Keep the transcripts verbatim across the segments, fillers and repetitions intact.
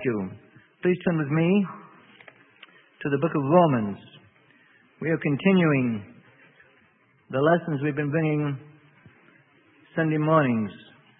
you. Please turn with me to the book of Romans. We are continuing the lessons we've been bringing Sunday mornings.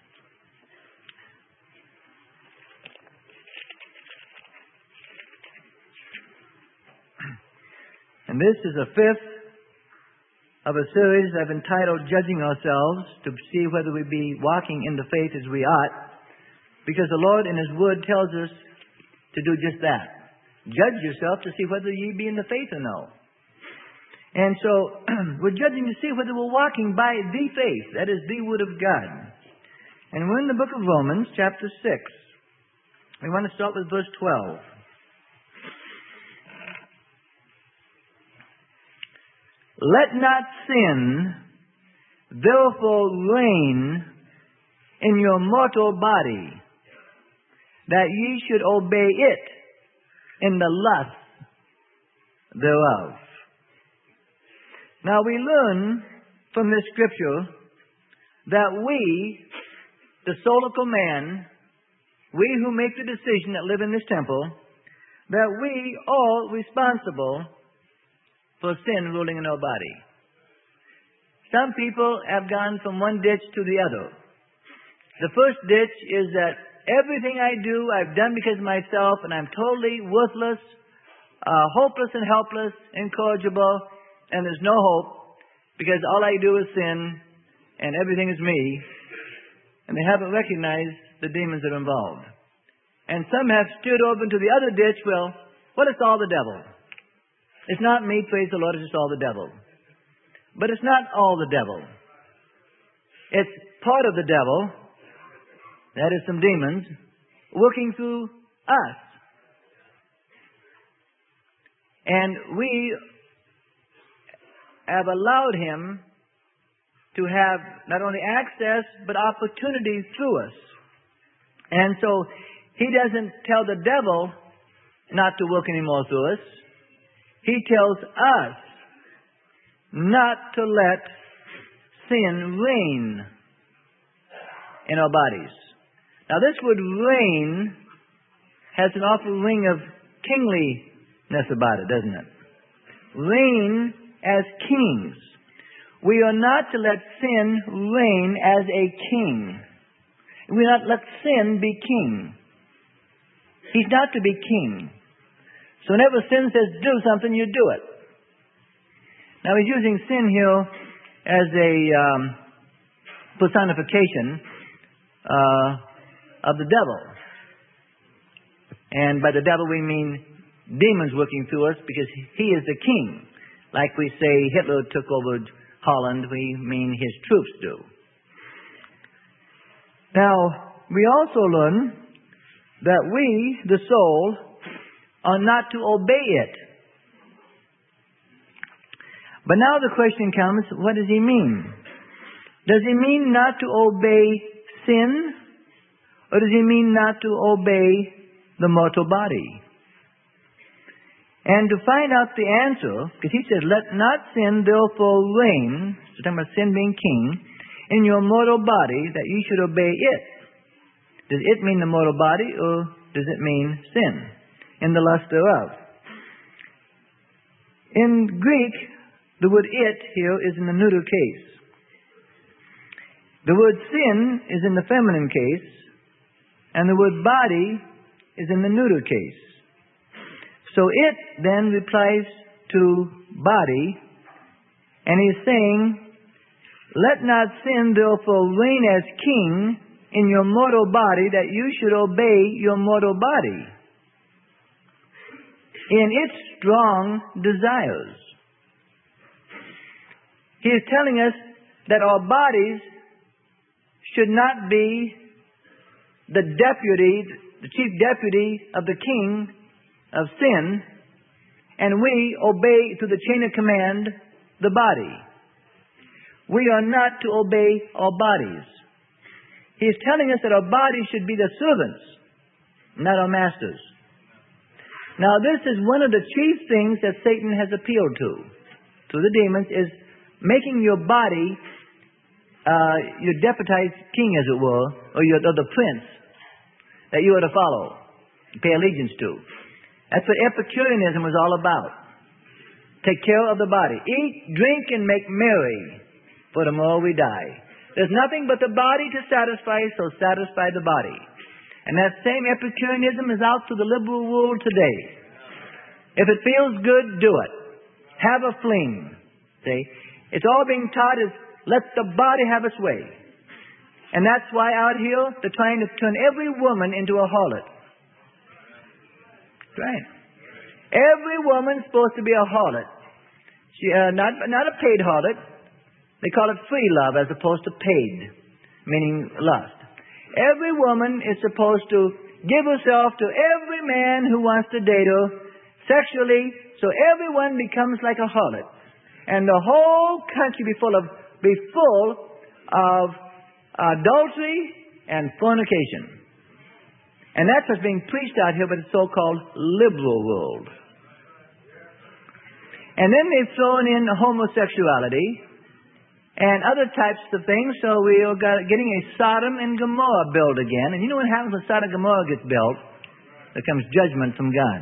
And this is the fifth of a series I've entitled Judging Ourselves, to see whether we be walking in the faith as we ought, because the Lord in His Word tells us to do just that. Judge yourself to see whether ye be in the faith or no. And so we're judging to see whether we're walking by the faith, that is the Word of God. And we're in the book of Romans, chapter six. We want to start with verse twelve. Let not sin therefore reign in your mortal body, that ye should obey it in the lust thereof. Now we learn from this scripture that we, the soulical man, we who make the decision that live in this temple, that we all responsible for sin ruling in our body. Some people have gone from one ditch to the other. The first ditch is that everything I do, I've done because of myself, and I'm totally worthless, uh, hopeless and helpless, incorrigible, and there's no hope, because all I do is sin, and everything is me, and they haven't recognized the demons that are involved. And some have steered over into the other ditch, well, well, it's all the devil. It's not me, praise the Lord, it's just all the devil. But it's not all the devil. It's part of the devil, that is some demons, working through us. And we have allowed him to have not only access, but opportunity through us. And so he doesn't tell the devil not to work anymore through us. He tells us not to let sin reign in our bodies. Now this word reign has an awful ring of kingliness about it, doesn't it? Reign as kings. We are not to let sin reign as a king. We are not to let sin be king. He's not to be king. So whenever sin says do something, you do it. Now he's using sin here as a um, personification uh, of the devil. And by the devil we mean demons working through us, because he is the king. Like we say Hitler took over Holland, we mean his troops do. Now, we also learn that we, the soul, are not to obey it. But now the question comes, what does he mean? Does he mean not to obey sin? Or does he mean not to obey the mortal body? And to find out the answer, because he says, let not sin therefore reign, so talking about sin being king, in your mortal body, that you should obey it. Does it mean the mortal body, or does it mean sin in the lust thereof? In Greek, the word it here is in the neuter case. The word sin is in the feminine case, and the word body is in the neuter case. So it then replies to body, and he's saying, let not sin therefore reign as king in your mortal body, that you should obey your mortal body in its strong desires. He is telling us that our bodies should not be the deputy, the chief deputy of the king of sin, and we obey to the chain of command the body. We are not to obey our bodies. He is telling us that our bodies should be the servants, not our masters. Now this is one of the chief things that Satan has appealed to, to the demons, is making your body uh, your deputized king, as it were, or, your, or the prince that you are to follow. pay allegiance to. That's what Epicureanism was all about. Take care of the body. Eat, drink, and make merry, for tomorrow we die. There's nothing but the body to satisfy, so satisfy the body. And that same Epicureanism is out to the liberal world today. If it feels good, do it. Have a fling. See? It's all being taught is let the body have its way. And that's why out here they're trying to turn every woman into a harlot. That's right. Every woman's supposed to be a harlot. She, uh, not, not a paid harlot. They call it free love as opposed to paid, meaning lust. Every woman is supposed to give herself to every man who wants to date her sexually, so everyone becomes like a harlot. And the whole country be full of, be full of adultery and fornication. And that's what's being preached out here by the so-called liberal world. And then they've thrown in homosexuality and other types of things, so we are getting a Sodom and Gomorrah built again. And you know what happens when Sodom and Gomorrah gets built? There comes judgment from God.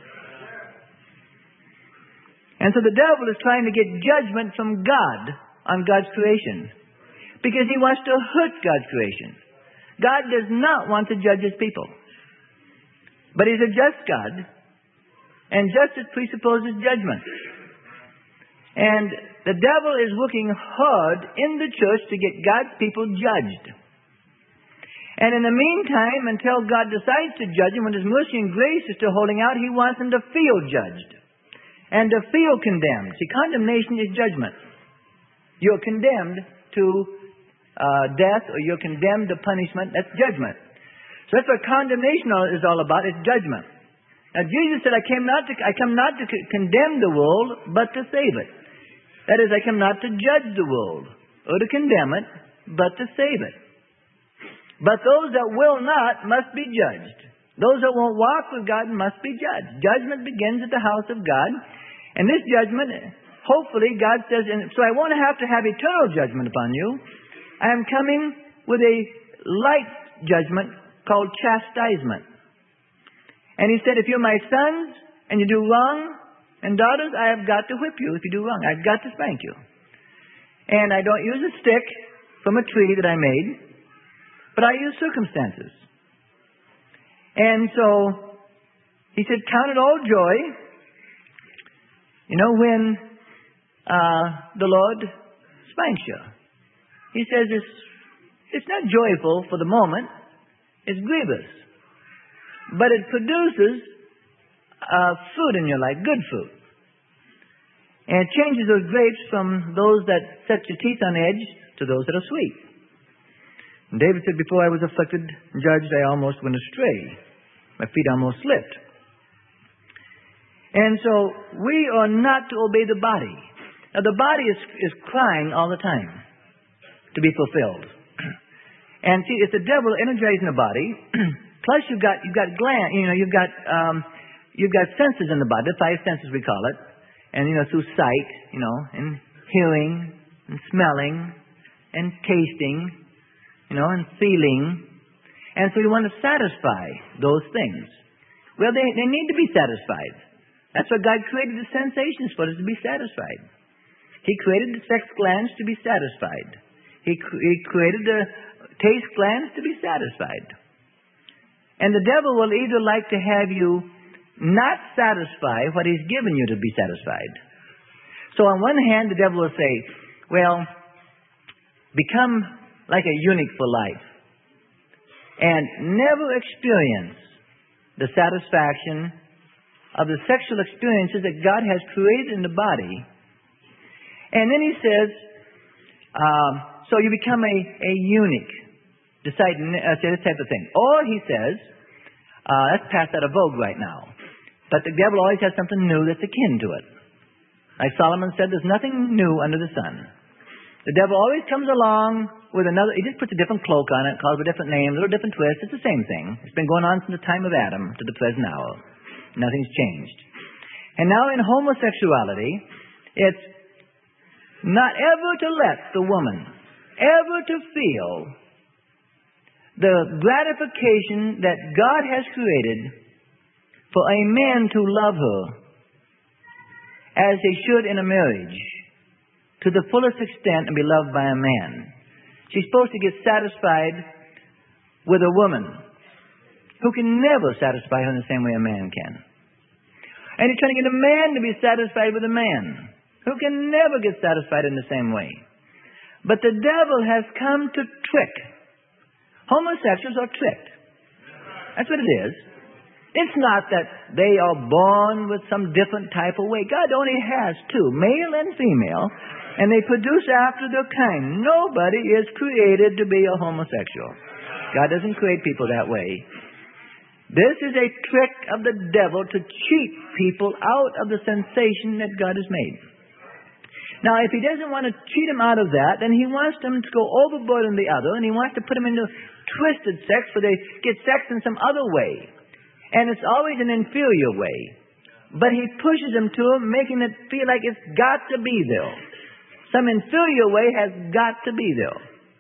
And so the devil is trying to get judgment from God on God's creation, because he wants to hurt God's creation. God does not want to judge his people. But he's a just God, and justice presupposes judgment. And the devil is working hard in the church to get God's people judged. And in the meantime, until God decides to judge them, when his mercy and grace is still holding out, he wants them to feel judged and to feel condemned. See, condemnation is judgment. You're condemned to uh, death, or you're condemned to punishment. That's judgment. So that's what condemnation is all about. It's judgment. Now Jesus said, I came not to, I come not to condemn the world, but to save it. That is, I come not to judge the world, or to condemn it, but to save it. But those that will not must be judged. Those that won't walk with God must be judged. Judgment begins at the house of God. And this judgment, hopefully, God says, and so I won't have to have eternal judgment upon you. I am coming with a light judgment called chastisement. And he said, if you're my sons and you do wrong, and daughters, I have got to whip you if you do wrong. I've got to spank you. And I don't use a stick from a tree that I made, but I use circumstances. And so he said, count it all joy, you know, when uh, the Lord spanks you. He says it's, it's not joyful for the moment. It's grievous. But it produces uh, fruit in your life, good fruit. And it changes those grapes from those that set your teeth on edge to those that are sweet. And David said, before I was afflicted and judged, I almost went astray. My feet almost slipped. And so we are not to obey the body. Now the body is, is crying all the time to be fulfilled. And see, it's the devil energizing the body. Plus you've got, you've got gland, you know, you've got, um, you've got senses in the body, the five senses we call it. And, you know, through sight, you know, and hearing, and smelling, and tasting, you know, and feeling. And so we want to satisfy those things. Well, they, they need to be satisfied. That's what God created the sensations for, is to be satisfied. He created the sex glands to be satisfied. He, he created the taste glands to be satisfied. And the devil will either like to have you not satisfy what he's given you to be satisfied. So on one hand, the devil will say, well, become like a eunuch for life and never experience the satisfaction of the sexual experiences that God has created in the body. And then he says, um, so you become a, a eunuch, decide, uh, say this type of thing. Or he says, uh, that's past out of vogue right now. But the devil always has something new that's akin to it. Like Solomon said, there's nothing new under the sun. The devil always comes along with another, he just puts a different cloak on it, calls it a different name, a little different twist. It's the same thing. It's been going on since the time of Adam to the present hour. Nothing's changed. And now in homosexuality, it's not ever to let the woman ever to feel the gratification that God has created for a man to love her as he should in a marriage, to the fullest extent, and be loved by a man. She's supposed to get satisfied with a woman who can never satisfy her in the same way a man can. And he's trying to get a man to be satisfied with a man who can never get satisfied in the same way. But the devil has come to trick. Homosexuals are tricked. That's what it is. It's not that they are born with some different type of way. God only has two, male and female, and they produce after their kind. Nobody is created to be a homosexual. God doesn't create people that way. This is a trick of the devil to cheat people out of the sensation that God has made. Now, if he doesn't want to cheat them out of that, then he wants them to go overboard in the other, and he wants to put them into twisted sex where they get sex in some other way. And it's always an inferior way. But he pushes them to it, making it feel like it's got to be there. Some inferior way has got to be there.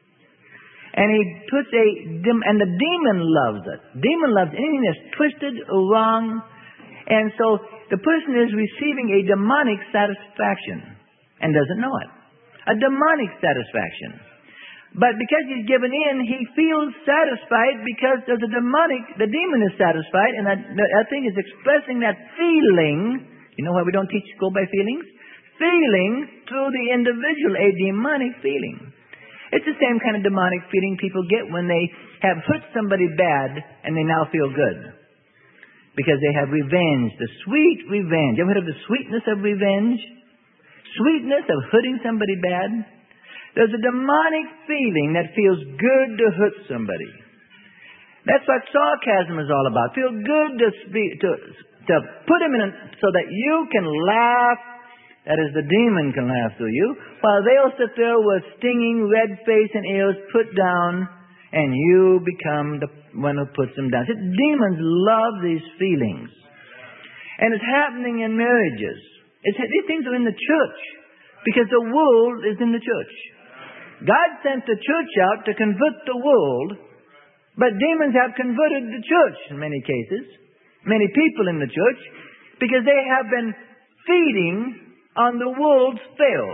And he puts a, and the demon loves it. Demon loves anything that's twisted or wrong. And so the person is receiving a demonic satisfaction and doesn't know it. A demonic satisfaction. But because he's given in, he feels satisfied because there's a demonic, the demon is satisfied, and that, that thing is expressing that feeling. You know why we don't teach go by feelings? Feeling through the individual, a demonic feeling. It's the same kind of demonic feeling people get when they have hurt somebody bad and they now feel good. Because they have revenge, the sweet revenge. You ever heard of the sweetness of revenge? Sweetness of hurting somebody bad? There's a demonic feeling that feels good to hurt somebody. That's what sarcasm is all about. Feel good to speak, to, to put him in a, so that you can laugh. That is, the demon can laugh through you, while they'll sit there with stinging red face and ears put down, and you become the one who puts them down. See, demons love these feelings. And it's happening in marriages. It's, these things are in the church, because the world is in the church. God sent the church out to convert the world, but demons have converted the church in many cases, many people in the church, because they have been feeding on the world's spell.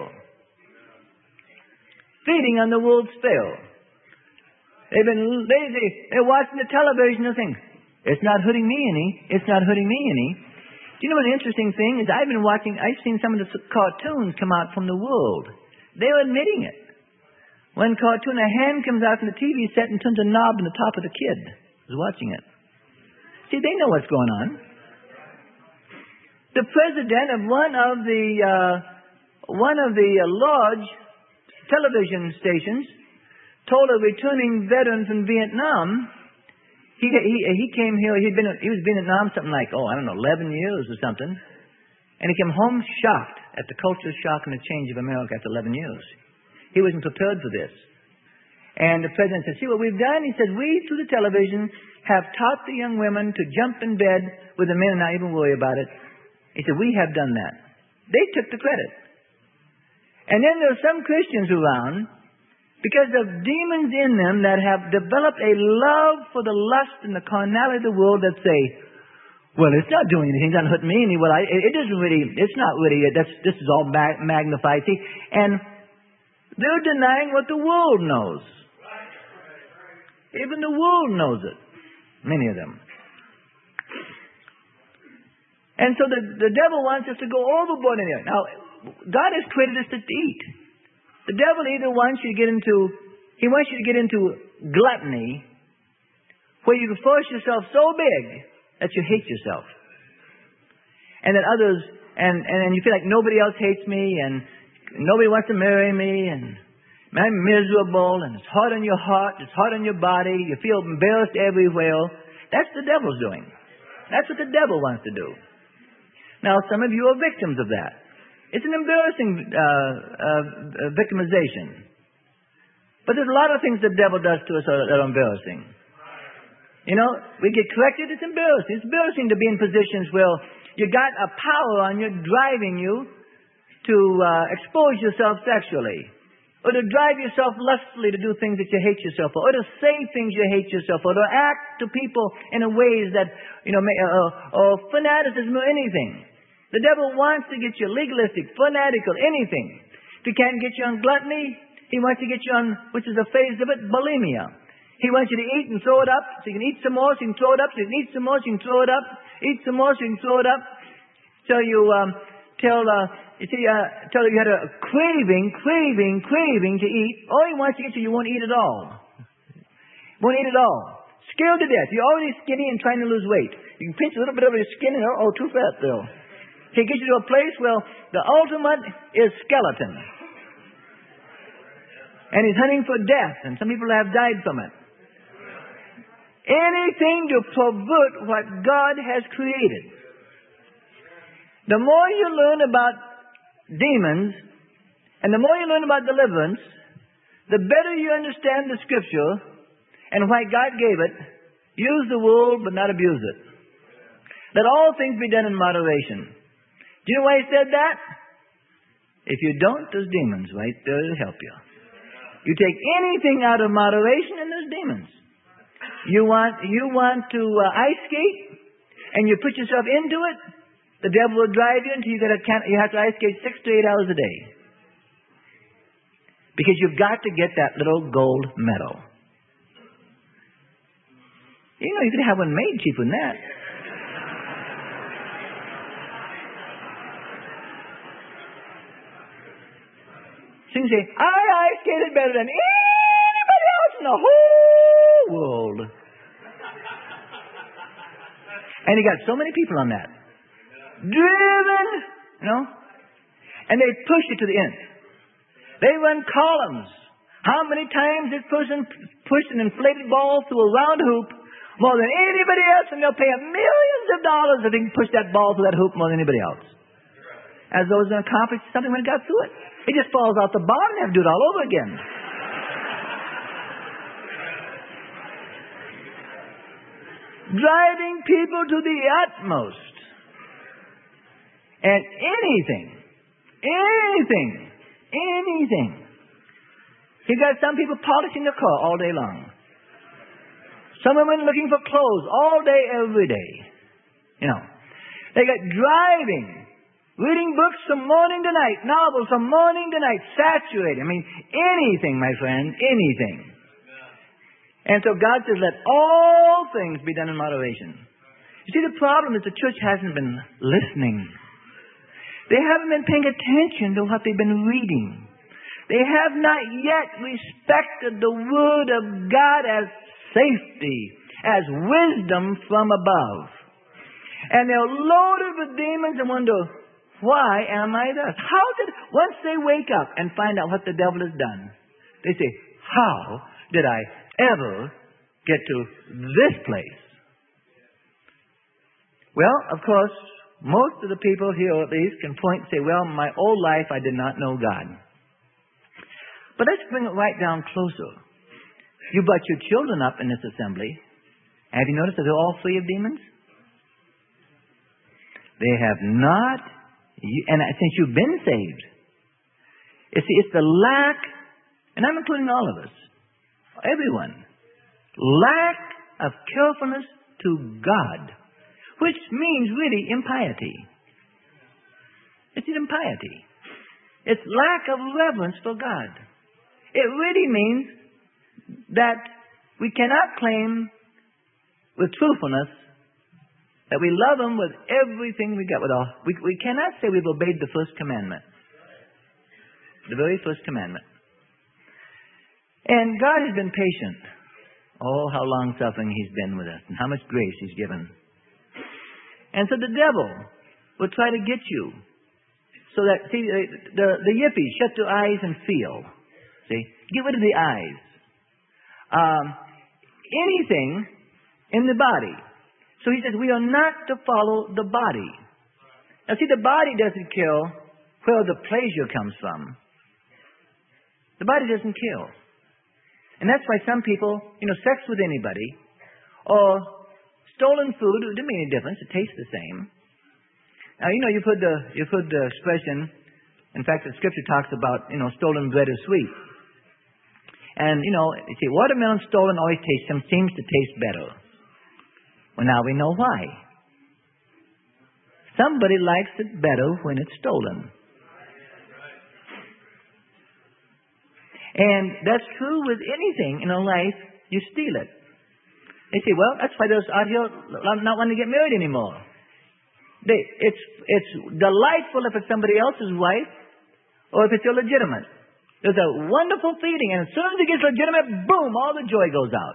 Feeding on the world's spell. They've been lazy. They're watching the television and think, it's not hurting me any. It's not hurting me any. Do you know what the interesting thing is? I've been watching, I've seen some of the cartoons come out from the world. They're admitting it. One cartoon, a hand comes out from the T V set and turns a knob on the top of the kid who's watching it. See, they know what's going on. The president of one of the uh, one of the uh, large television stations told a returning veteran from Vietnam. He he he came here. He'd been he was in Vietnam something like oh I don't know eleven years or something, and he came home shocked at the culture shock and the change of America after eleven years. He wasn't prepared for this. And the president said, see what we've done? He said, we, through the television, have taught the young women to jump in bed with the men and not even worry about it. He said, we have done that. They took the credit. And then there are some Christians around, because of demons in them that have developed a love for the lust and the carnality of the world that say, well, it's not doing anything, it doesn't hurt me any. Well, I, it isn't really, it's not really, that's, this is all mag- magnified. See, and they're denying what the world knows. Even the world knows it. Many of them. And so the, the devil wants us to go overboard in here. Now, God has created us to eat. The devil either wants you to get into, he wants you to get into gluttony, where you can force yourself so big that you hate yourself. And that others, and, and you feel like nobody else hates me, and nobody wants to marry me, and I'm miserable, and it's hard on your heart, it's hard on your body, you feel embarrassed everywhere. That's the devil's doing. That's what the devil wants to do. Now, some of you are victims of that. It's an embarrassing uh, uh, victimization. But there's a lot of things the devil does to us that are embarrassing. You know, we get corrected, it's embarrassing. It's embarrassing to be in positions where you got a power on you driving you to uh, expose yourself sexually. or to drive yourself lustfully to do things that you hate yourself for, or to say things you hate yourself for, or to act to people in a ways that, you know, may, uh, or fanaticism or anything. The devil wants to get you legalistic, fanatical, anything. If he can't get you on gluttony, he wants to get you on, which is a phase of it, bulimia. He wants you to eat and throw it up, so you can eat some more, so you can throw it up, so you can eat some more, so you can throw it up, eat some more, so you can throw it up, till you, um, till, uh, you see, uh, till you had a craving, craving, craving to eat. All he wants to get you, you won't eat at all. Won't eat at all. Scared to death. You're already skinny and trying to lose weight. You can pinch a little bit of your skin and, oh, too fat, Bill. He gets you to a place, well, the ultimate is skeleton. And he's hunting for death, and some people have died from it. Anything to pervert what God has created. The more you learn about demons, and the more you learn about deliverance, the better you understand the Scripture and why God gave it. Use the word, but not abuse it. Let all things be done in moderation. Do you know why he said that? If you don't, there's demons right there to help you. You take anything out of moderation, and there's demons. You want you want to uh, ice skate, and you put yourself into it. The devil will drive you until you, gotta, you have to ice skate six to eight hours a day. Because you've got to get that little gold medal. You know, you could have one made cheaper than that. So you can say, I ice skated better than anybody else in the whole world. And you got so many people on that. Driven, you know, and they push you to the end. They run columns. How many times this person pushed an inflated ball through a round hoop more than anybody else, and they'll pay millions of dollars if they can push that ball through that hoop more than anybody else. As though it was going to accomplish something when it got through it. It just falls out the bottom and they have to do it all over again. Driving people to the utmost. And anything, anything, anything. You got some people polishing their car all day long. Some women looking for clothes all day, every day. You know. They got driving. Reading books from morning to night, novels from morning to night, saturated. I mean, anything, my friend, anything. And so God says, let all things be done in moderation. You see, the problem is the church hasn't been listening. They haven't been paying attention to what they've been reading. They have not yet respected the Word of God as safety, as wisdom from above. And they're loaded with demons and wonder, why am I thus? How did, once they wake up and find out what the devil has done, they say, how did I ever get to this place? Well, of course, most of the people here at least can point and say, well, my whole life I did not know God. But let's bring it right down closer. You brought your children up in this assembly. Have you noticed that they're all free of demons? They have not. And since you've been saved, you see, it's the lack, and I'm including all of us, everyone, lack of carefulness to God, which means really impiety. It's impiety. It's lack of reverence for God. It really means that we cannot claim with truthfulness that we love Him with everything we got. With all, we, we cannot say we've obeyed the first commandment. The very first commandment. And God has been patient. Oh, how long-suffering He's been with us. And how much grace He's given. And so the devil will try to get you. So that, see, the, the yippies, shut your eyes and feel. See? Get rid of the eyes. Um, anything in the body. So he says we are not to follow the body. Now see, the body doesn't kill where the pleasure comes from. The body doesn't kill. And that's why some people, you know, sex with anybody or stolen food, it doesn't make any difference. It tastes the same. Now, you know, you've heard the, you've heard the expression, in fact, the Scripture talks about, you know, stolen bread is sweet. And, you know, you see, watermelon stolen always tastes, seems to taste better. Well, now we know why. Somebody likes it better when it's stolen. And that's true with anything in a life, you steal it. They say, well, that's why those out here not wanting to get married anymore. They, it's, it's delightful if it's somebody else's wife or if it's illegitimate. There's a wonderful feeling, and as soon as it gets legitimate, boom, all the joy goes out.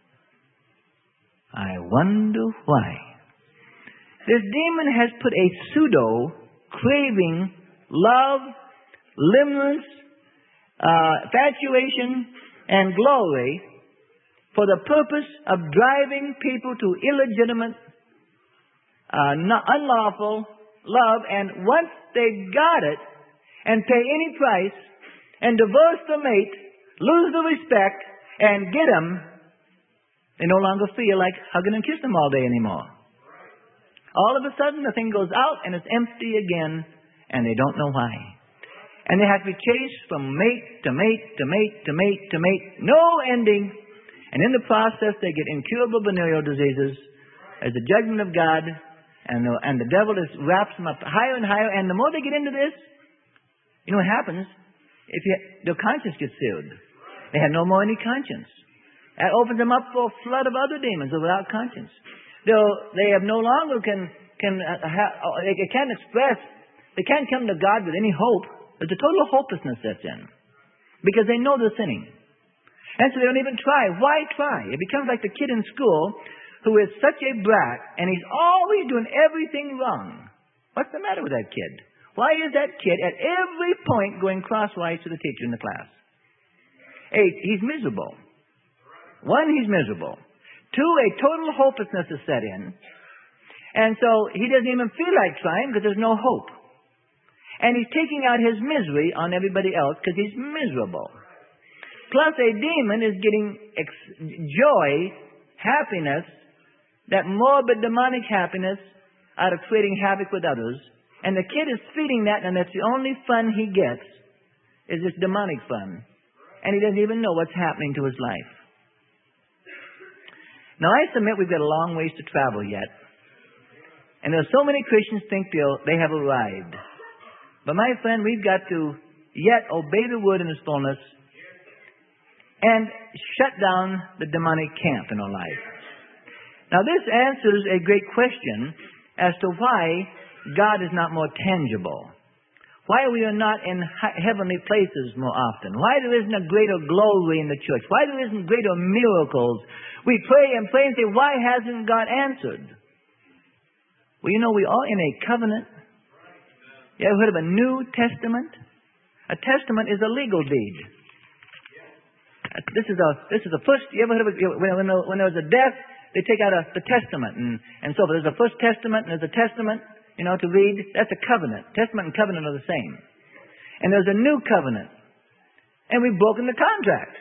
I wonder why. This demon has put a pseudo craving, love, limerence, uh, infatuation, and glory for the purpose of driving people to illegitimate, uh, not unlawful love, and once they got it and pay any price and divorce the mate, lose the respect, and get them, they no longer feel like hugging and kissing them all day anymore. All of a sudden, the thing goes out and it's empty again, and they don't know why. And they have to be chased from mate to mate to mate to mate to mate, no ending. And in the process, they get incurable venereal diseases as the judgment of God, and the, and the devil is wraps them up higher and higher. And the more they get into this, you know what happens? If you, their conscience gets seared. They have no more any conscience. That opens them up for a flood of other demons without conscience. They'll, they have no longer can can uh, ha, they can't express. They can't come to God with any hope. There's a total hopelessness that's in, because they know they're sinning, and so they don't even try. Why try? It becomes like the kid in school who is such a brat, and he's always doing everything wrong. What's the matter with that kid? Why is that kid at every point going crosswise to the teacher in the class? Eight, he's miserable. One, he's miserable. Two, a total hopelessness is set in. And so he doesn't even feel like trying because there's no hope. And he's taking out his misery on everybody else because he's miserable. Plus a demon is getting ex- joy, happiness, that morbid demonic happiness out of creating havoc with others. And the kid is feeding that, and that's the only fun he gets is this demonic fun. And he doesn't even know what's happening to his life. Now, I submit we've got a long ways to travel yet. And there's so many Christians think they have arrived. But my friend, we've got to yet obey the word in its fullness and shut down the demonic camp in our life. Now, this answers a great question as to why God is not more tangible. Why we are not in heavenly places more often. Why there isn't a greater glory in the church. Why there isn't greater miracles. We pray and pray and say, why hasn't God answered? Well, you know, we are in a covenant. You ever heard of a New Testament? A testament is a legal deed. This is a this is the first. You ever heard of it? When, when, when there was a death, they take out a, the testament and and so forth. There's a first testament and there's a testament. You know, to read, that's a covenant. Testament and covenant are the same. And there's a new covenant. And we've broken the contract.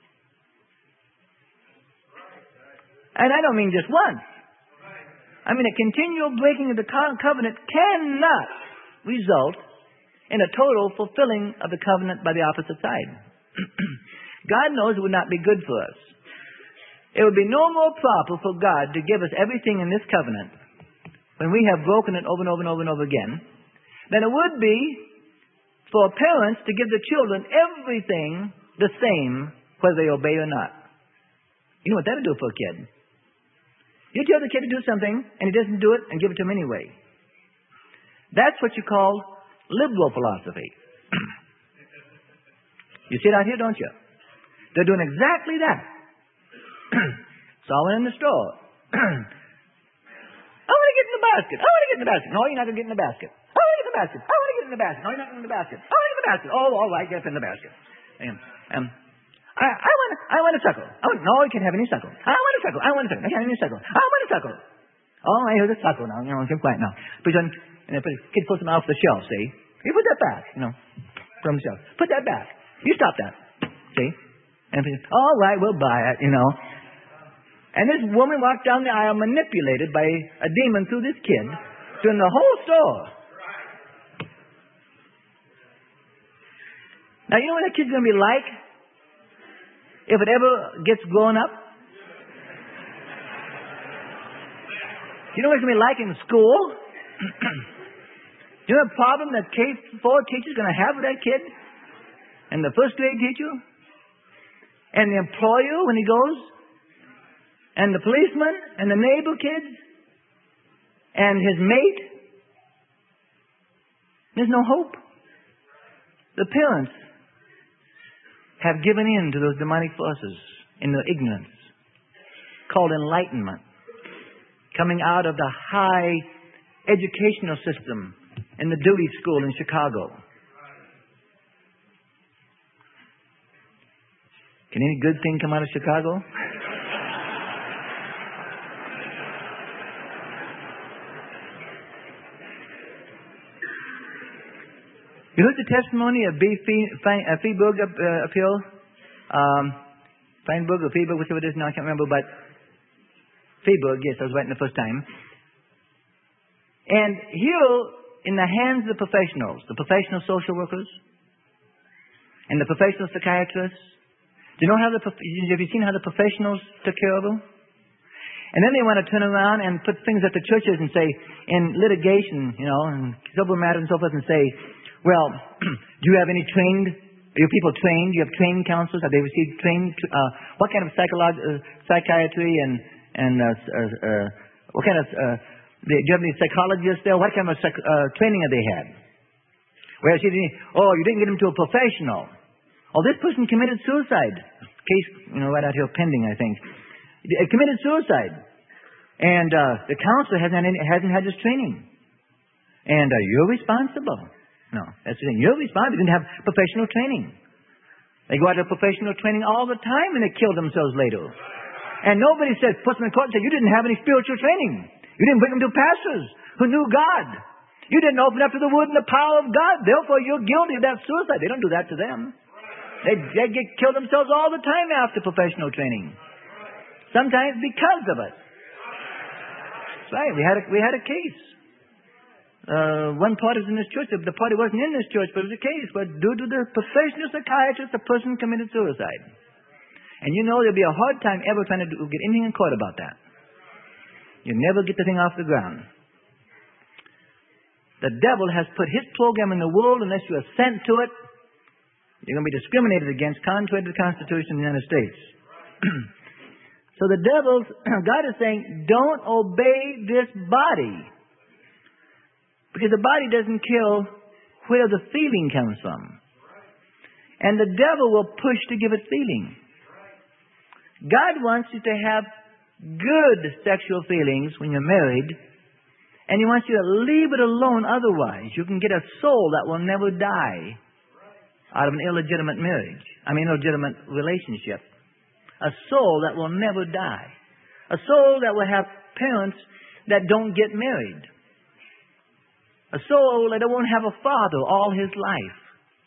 And I don't mean just once. I mean, a continual breaking of the covenant cannot result in a total fulfilling of the covenant by the opposite side. God knows it would not be good for us. It would be no more proper for God to give us everything in this covenant when we have broken it over and over and over and over again, than it would be for parents to give the children everything the same, whether they obey or not. You know what that would do for a kid? You tell the kid to do something, and he doesn't do it, and give it to him anyway. That's what you call liberal philosophy. You see it out here, don't you? They're doing exactly that. Saw one in the store. I want to get in the basket. I want to get in the basket. No, you're not going to get in the basket. I want to get in the basket. I want to get in the basket. No, you're not getting in the basket. I want to get in the basket. Oh, all right, get up in the basket. Um, um, I, I want I want a suckle. I want, no, you can't have any suckle. I want a suckle. I want a suckle. I can't have any suckle. I want a suckle. Oh, I hear the suckle now. You know, keep quiet now. But then, and then kid pulls them off the shelf, see? You put that back, you know, from the shelf. Put that back. You stop that. See? And all right, we'll buy it, you know. And this woman walked down the aisle manipulated by a demon through this kid during the whole store. Now, you know what that kid's going to be like? if it ever gets grown up? You know what it's going to be like in school? You know the problem that K four teacher is going to have with that kid? And the first grade teacher? And the employer when he goes? And the policeman? And the neighbor kids? And his mate? There's no hope. The parents have given in to those demonic forces in their ignorance, called enlightenment, coming out of the high educational system in the Dewey School in Chicago. Can any good thing come out of Chicago? You heard the testimony of B. Feinberg up, uh, up here? Um, Feinberg or Feinberg, whichever it is now, I can't remember, but Feinberg, yes, I was right the first time. And here, in the hands of the professionals, the professional social workers, and the professional psychiatrists, do you know how the, have you seen how the professionals took care of them? And then they want to turn around and put things at the churches and say, in litigation, you know, and civil matters and so forth, and say, well, do you have any trained, are your people trained? Do you have trained counselors? Have they received trained, uh, what kind of psycholo- uh, psychiatry and, and uh, uh, uh, what kind of, uh, do you have any psychologists there? What kind of psych- uh, training have they had? Whereas you didn't, oh, you didn't get them to a professional. Oh, this person committed suicide. Case, you know, right out here pending, I think. He committed suicide. And uh, the counselor hasn't had, any, hasn't had this training. And uh, you're responsible. No, that's the thing. You're responsible. You didn't have professional training. They go out to professional training all the time and they kill themselves later. And nobody said, puts them in court and said, you didn't have any spiritual training. You didn't bring them to pastors who knew God. You didn't open up to the word and the power of God. Therefore, you're guilty of that suicide. They don't do that to them. They, they get kill themselves all the time after professional training. Sometimes because of it. That's right. We had a, we had a case. Uh, one party was in this church. The party wasn't in this church, but it was a case where due to the professional psychiatrist, the person committed suicide. And you know there'll be a hard time ever trying to do, get anything in court about that. You never get the thing off the ground. The devil has put his program in the world. Unless you assent to it, you're going to be discriminated against contrary to the Constitution of the United States. So the devil, God is saying, don't obey this body. Because the body doesn't kill where the feeling comes from. And the devil will push to give it feeling. God wants you to have good sexual feelings when you're married. And He wants you to leave it alone otherwise. You can get a soul that will never die out of an illegitimate marriage. I mean, illegitimate relationship. A soul that will never die. A soul that will have parents that don't get married. A soul that won't have a father all his life.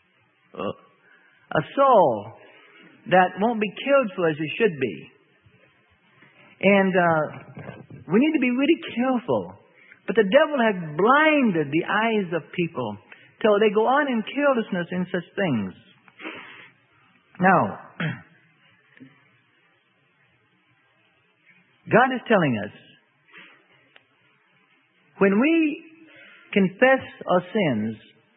A soul that won't be cared for as it should be. And uh, we need to be really careful. But the devil has blinded the eyes of people till they go on in carelessness in such things. Now, God is telling us, when we confess our sins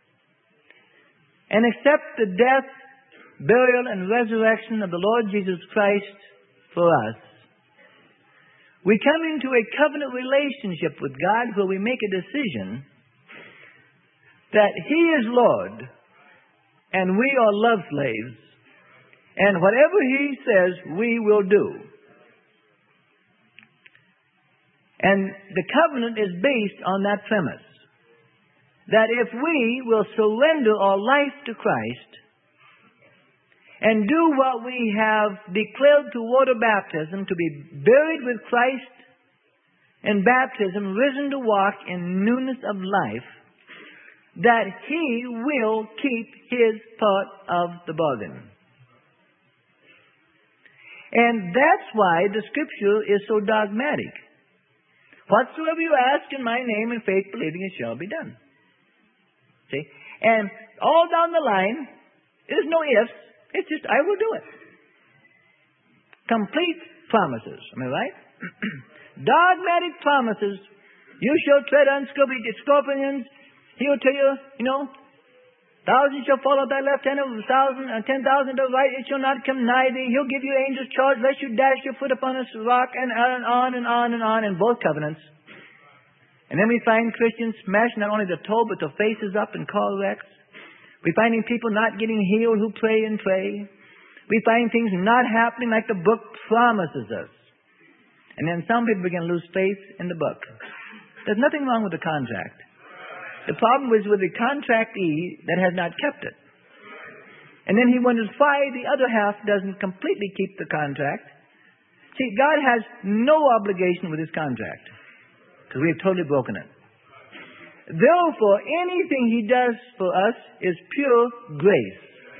and accept the death, burial, and resurrection of the Lord Jesus Christ for us, we come into a covenant relationship with God where we make a decision that He is Lord and we are love slaves, and whatever He says we will do. And the covenant is based on that premise. That if we will surrender our life to Christ and do what we have declared to water baptism, to be buried with Christ in baptism, risen to walk in newness of life, that He will keep His part of the bargain. And that's why the Scripture is so dogmatic. Whatsoever you ask in my name in faith believing, it shall be done. See? And all down the line, there's no ifs. It's just, I will do it. complete promises. Am I right? Dogmatic promises. You shall tread on scorpions. He'll tell you, you know, thousands shall fall at thy left hand, a thousand, and ten thousand at the right. It shall not come nigh thee. He'll give you angels charge, lest you dash your foot upon a rock, and on and on and on in both covenants. And then we find Christians smashing not only the toe, but the faces up in car wrecks. We're finding people not getting healed who pray and pray. We find things not happening like the book promises us. And then some people begin to lose faith in the book. There's nothing wrong with the contract. The problem was with the contractee that has not kept it. And then he wonders why the other half doesn't completely keep the contract. See, God has no obligation with his contract, because we have totally broken it. Therefore, anything he does for us is pure grace.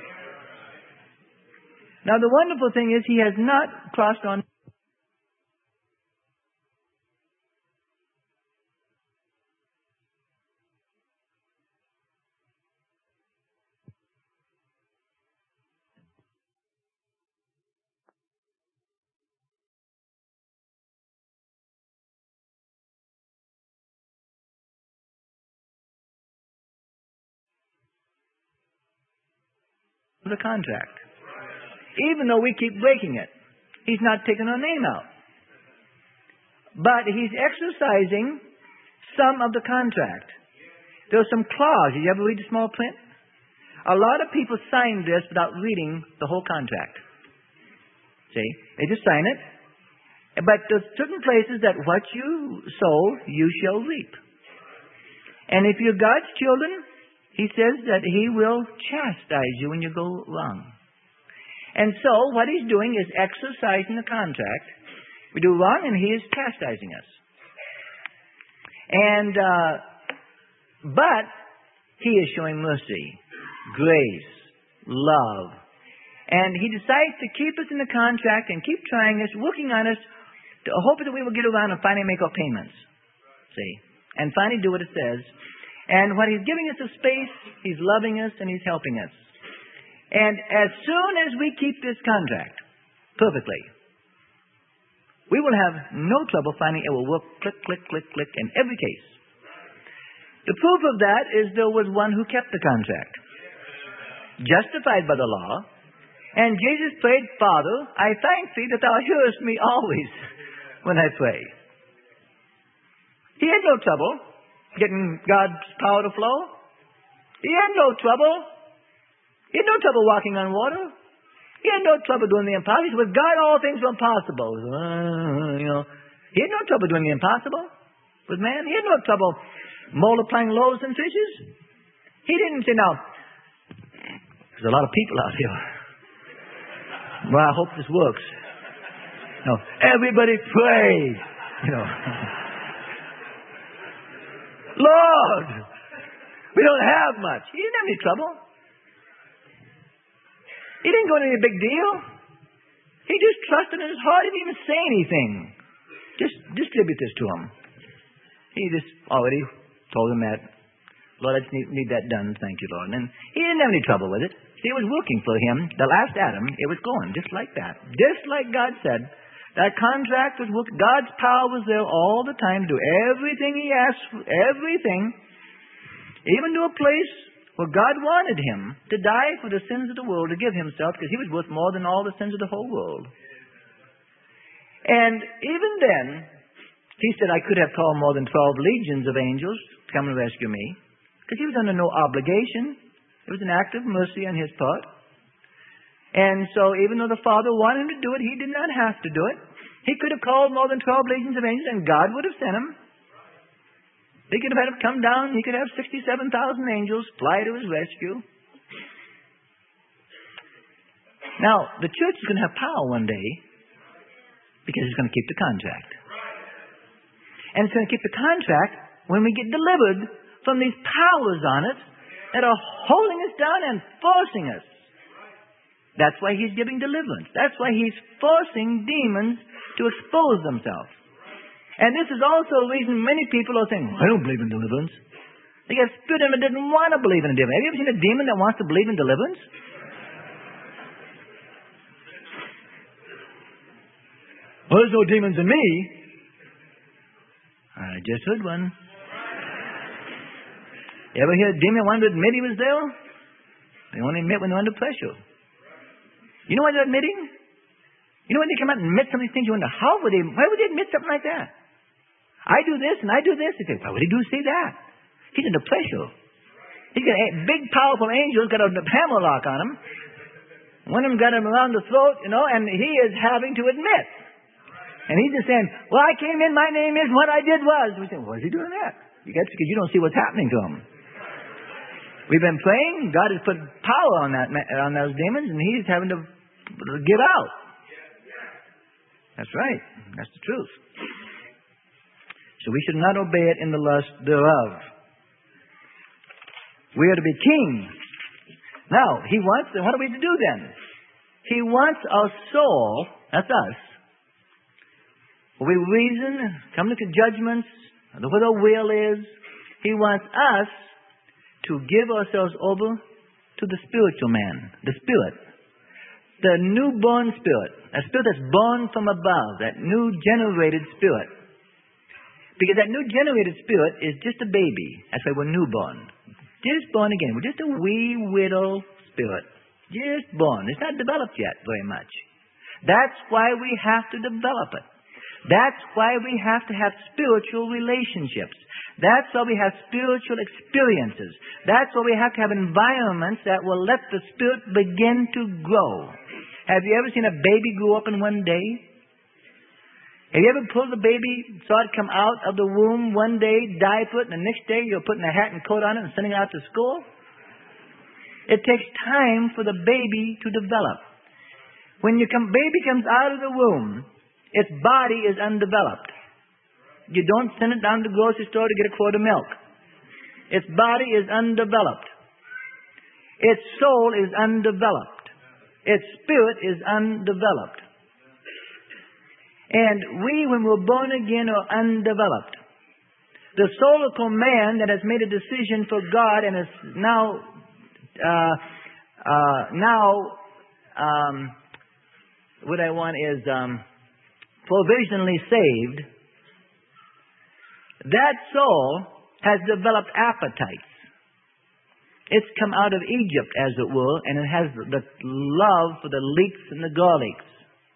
Now, the wonderful thing is he has not crossed on the contract. Even though we keep breaking it, he's not taking our name out. But he's exercising some of the contract. There are some clauses. You ever read the small print? A lot of people sign this without reading the whole contract. See? They just sign it. But there's certain places that what you sow, you shall reap. And if you're God's children, he says that he will chastise you when you go wrong. And so what he's doing is exercising the contract. We do wrong and he is chastising us. And, uh, but he is showing mercy, grace, love. And he decides to keep us in the contract and keep trying us, working on us, to hope that we will get around and finally make our payments. See? And finally do what it says. And when he's giving us a space, he's loving us and he's helping us. And as soon as we keep this contract perfectly, we will have no trouble finding it will work click, click, click, click in every case. The proof of that is there was one who kept the contract, justified by the law. And Jesus prayed, Father, I thank thee that thou hearest me always when I pray. He had no trouble getting God's power to flow. He had no trouble. He had no trouble walking on water. He had no trouble doing the impossible. He said, with God all things are possible. Uh, you know, he had no trouble doing the impossible with man. He had no trouble multiplying loaves and fishes. He didn't say, now, there's a lot of people out here. Well, I hope this works. No, everybody pray. You know. Lord, we don't have much. He didn't have any trouble. He didn't go into any big deal. He just trusted in his heart. He didn't even say anything. Just distribute this to him. He just already told him that, Lord, I just need, need that done. Thank you, Lord. And he didn't have any trouble with it. See, it was working for him. The last Adam, it was going just like that. Just like God said. That contract was working. God's power was there all the time to do everything he asked for, everything, even to a place where God wanted him to die for the sins of the world, to give himself, because he was worth more than all the sins of the whole world. And even then, he said, I could have called more than twelve legions of angels to come and rescue me, because he was under no obligation. It was an act of mercy on his part. And so even though the Father wanted him to do it, he did not have to do it. He could have called more than twelve legions of angels, and God would have sent him. He could have had him come down. He could have sixty-seven thousand angels fly to his rescue. Now, the church is going to have power one day because it's going to keep the contract. And it's going to keep the contract when we get delivered from these powers on it that are holding us down and forcing us. That's why he's giving deliverance. That's why he's forcing demons to expose themselves. And this is also a reason many people are saying, I don't believe in deliverance. They get spirit in them that didn't want to believe in deliverance. Have you ever seen a demon that wants to believe in deliverance? Well, there's no demons in me. I just heard one. You ever hear a demon want to admit he was there? They only admit when they're under pressure. You know why they're admitting? You know when they come out and admit some of these things, you wonder, how would they, why would they admit something like that? I do this and I do this. They say, why would he do say that? He's under pressure. He's got a big, powerful angels, got a hammer lock on him. One of them got him around the throat, you know, and he is having to admit. And he's just saying, well, I came in, my name is, what I did was. We say, why is he doing that? That's because you don't see what's happening to him. We've been praying. God has put power on that on those demons, and he's having to get out. That's right. That's the truth. So we should not obey it in the lust thereof. We are to be kings. Now, he wants, and what are we to do then? He wants our soul, that's us, where we reason, come to judgments, what our will is. He wants us to give ourselves over to the spiritual man, the spirit, the newborn spirit, a spirit that's born from above, that new generated spirit. Because that new generated spirit is just a baby. That's why we're newborn. Just born again. We're just a wee little spirit. Just born. It's not developed yet very much. That's why we have to develop it. That's why we have to have spiritual relationships. That's why we have spiritual experiences. That's why we have to have environments that will let the spirit begin to grow. Have you ever seen a baby grow up in one day? Have you ever pulled the baby, saw it come out of the womb one day, diaper it, and the next day you're putting a hat and coat on it and sending it out to school? It takes time for the baby to develop. When your baby comes out of the womb, its body is undeveloped. You don't send it down to the grocery store to get a quart of milk. Its body is undeveloped. Its soul is undeveloped. Its spirit is undeveloped. And we, when we're born again, are undeveloped. The soulical man that has made a decision for God and is now, uh, uh, now, um, what I want is um, provisionally saved. That soul has developed appetites. It's come out of Egypt, as it were, and it has the love for the leeks and the garlics.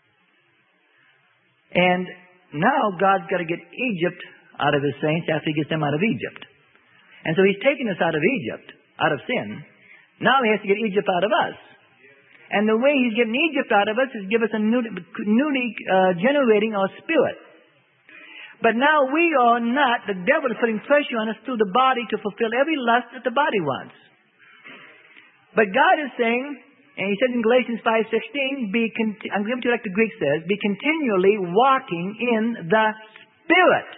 And now God's got to get Egypt out of his saints after he gets them out of Egypt. And so he's taking us out of Egypt, out of sin. Now he has to get Egypt out of us. And the way he's getting Egypt out of us is give us a new, newly uh, generating our spirit. But now we are not, the devil is putting pressure on us through the body to fulfill every lust that the body wants. But God is saying, and he says in Galatians five sixteen, be conti- I'm going to like the Greek says, be continually walking in the Spirit.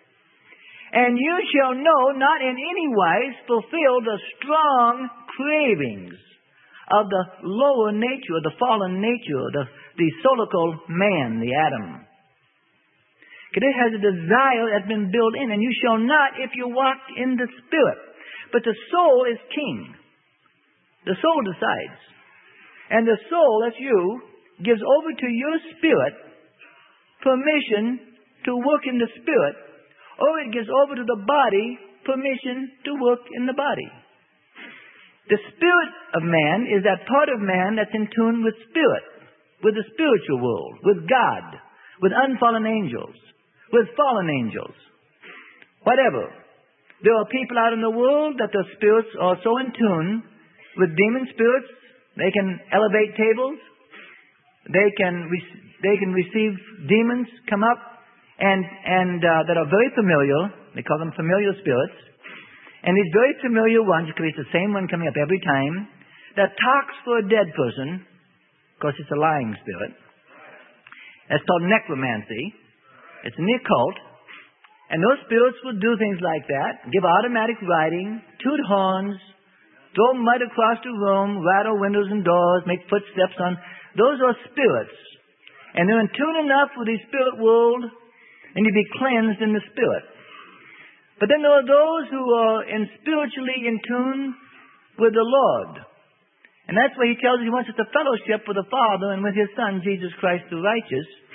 And you shall know, not in any wise fulfill the strong cravings of the lower nature, the fallen nature, the, the solical man, the Adam. Because it has a desire that's been built in, and you shall not if you walk in the Spirit. But the soul is king. The soul decides. And the soul, that's you, gives over to your spirit permission to work in the spirit, or it gives over to the body permission to work in the body. The spirit of man is that part of man that's in tune with spirit, with the spiritual world, with God, with unfallen angels, with fallen angels. Whatever. There are people out in the world that their spirits are so in tune with demon spirits, they can elevate tables, they can re- they can receive demons come up and and uh, that are very familiar. They call them familiar spirits. And these very familiar ones, because it's the same one coming up every time, that talks for a dead person. Of course, it's a lying spirit. That's called necromancy. It's in the occult. And those spirits will do things like that. Give automatic writing, toot horns, throw mud across the room, rattle windows and doors, make footsteps on. Those are spirits. And they're in tune enough with the spirit world and you be cleansed in the spirit. But then there are those who are in spiritually in tune with the Lord. And that's why he tells us he wants us to fellowship with the Father and with his Son, Jesus Christ the righteous.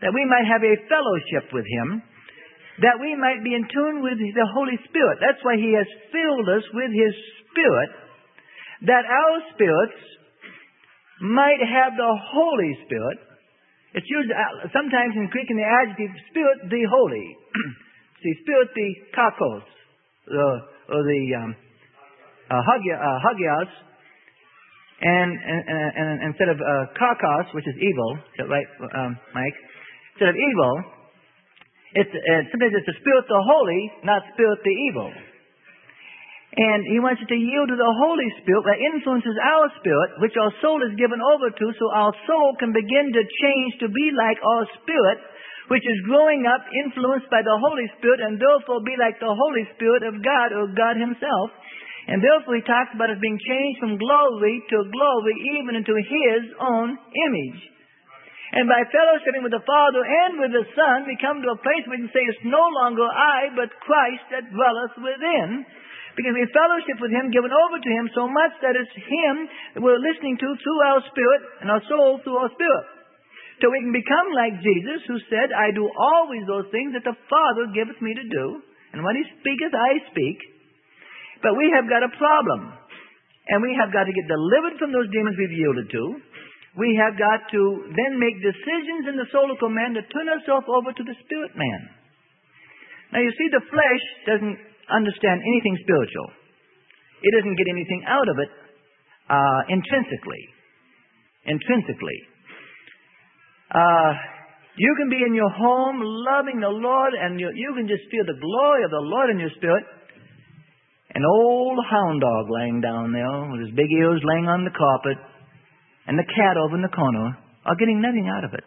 that we might have a fellowship with Him, that we might be in tune with the Holy Spirit. That's why He has filled us with His Spirit, that our spirits might have the Holy Spirit. It's used sometimes in Greek in the adjective, Spirit the Holy. See, Spirit the kakos, uh, or the um, uh, hagia, uh, hagios, and, and, and, and instead of uh, kakos, which is evil, is that right, um, Mike? Instead of evil, it's, uh, sometimes it's the Spirit the Holy, not Spirit the evil. And He wants you to yield to the Holy Spirit that influences our spirit, which our soul is given over to, so our soul can begin to change to be like our spirit, which is growing up influenced by the Holy Spirit, and therefore be like the Holy Spirit of God, or God Himself. And therefore He talks about us being changed from glory to glory, even into His own image. And by fellowshipping with the Father and with the Son, we come to a place where we can say, it's no longer I, but Christ that dwelleth within. Because we fellowship with Him, given over to Him so much that it's Him that we're listening to through our spirit, and our soul through our spirit. So we can become like Jesus, who said, I do always those things that the Father giveth me to do, and when He speaketh, I speak. But we have got a problem. And we have got to get delivered from those demons we've yielded to. We have got to then make decisions in the soulical man to turn ourselves over to the spirit man. Now you see, the flesh doesn't understand anything spiritual. It doesn't get anything out of it uh, intrinsically. Intrinsically. Uh, you can be in your home loving the Lord, and you, you can just feel the glory of the Lord in your spirit. An old hound dog laying down there with his big ears laying on the carpet, and the cat over in the corner are getting nothing out of it.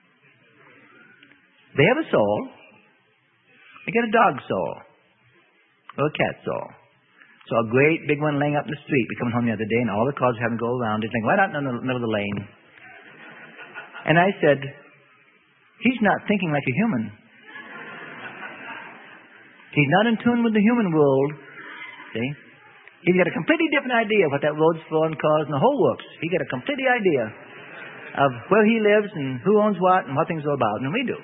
They have a soul. They get a dog soul. Or a cat soul. So a great big one laying up in the street. We come home the other day, and all the cars having to go around. They think, right out in the middle of the lane. And I said, he's not thinking like a human. He's not in tune with the human world. See? He's got a completely different idea of what that road's for and cars and the whole works. He's got a completely idea of where he lives and who owns what and what things are about, and we do.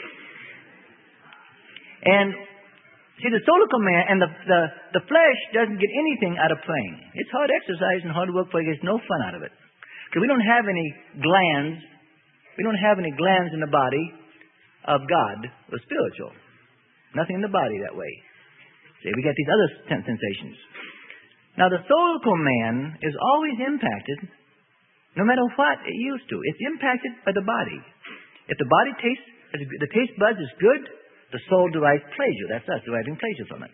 And see, the soulical man and the, the, the flesh doesn't get anything out of praying. It's hard exercise and hard work, for he gets no fun out of it. Because we don't have any glands. We don't have any glands in the body of God or spiritual. Nothing in the body that way. See, we get these other sensations. Now, the soulical man is always impacted, no matter what it used to. It's impacted by the body. If the body tastes, if the taste buds is good, the soul derives pleasure. That's us deriving pleasure from it.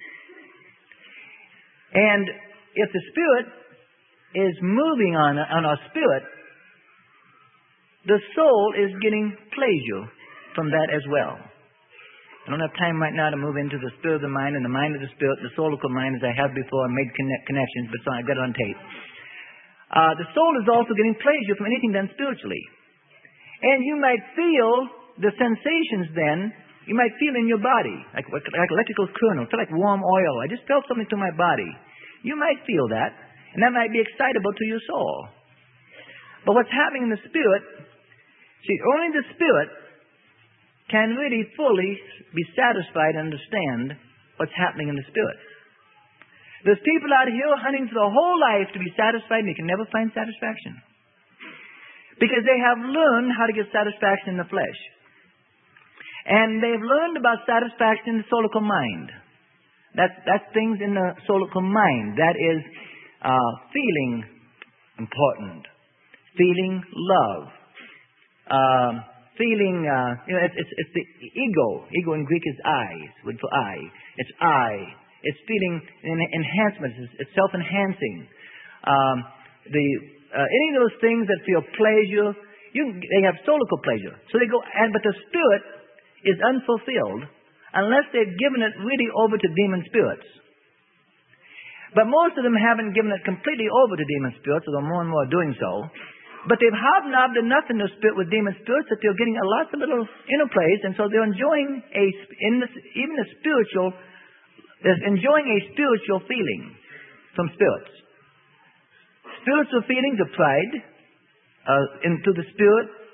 And if the spirit is moving on, on our spirit, the soul is getting pleasure from that as well. I don't have time right now to move into the spirit of the mind and the mind of the spirit, the soulical mind, as I have before, and made connect, connections, but so I've got it on tape. Uh, the soul is also getting pleasure from anything done spiritually. And you might feel the sensations then, you might feel in your body, like, like electrical current, feel like warm oil. I just felt something through my body. You might feel that, and that might be excitable to your soul. But what's happening in the spirit, see, only the spirit can really fully be satisfied and understand what's happening in the spirit. There's people out here hunting for their whole life to be satisfied, and they can never find satisfaction. Because they have learned how to get satisfaction in the flesh. And they've learned about satisfaction in the soulical mind. That's, that's things in the soulical mind. That is uh, feeling important. Feeling love. Uh, feeling, uh, you know, it's, it's, it's the ego. Ego in Greek is I, word for I. It's I. It's feeling en- enhancements. It's, it's self-enhancing. Um, the uh, any of those things that feel pleasure, you, they have soulical pleasure. So they go, and but the spirit is unfulfilled unless they've given it really over to demon spirits. But most of them haven't given it completely over to demon spirits, although more and more are doing so. But they've hobnobbed enough in their spirit with demon spirits that they're getting a lot of little interplays, and so they're enjoying a in this, even a spiritual, they're enjoying a spiritual feeling from spirits. Spiritual feelings of pride uh, into the spirit,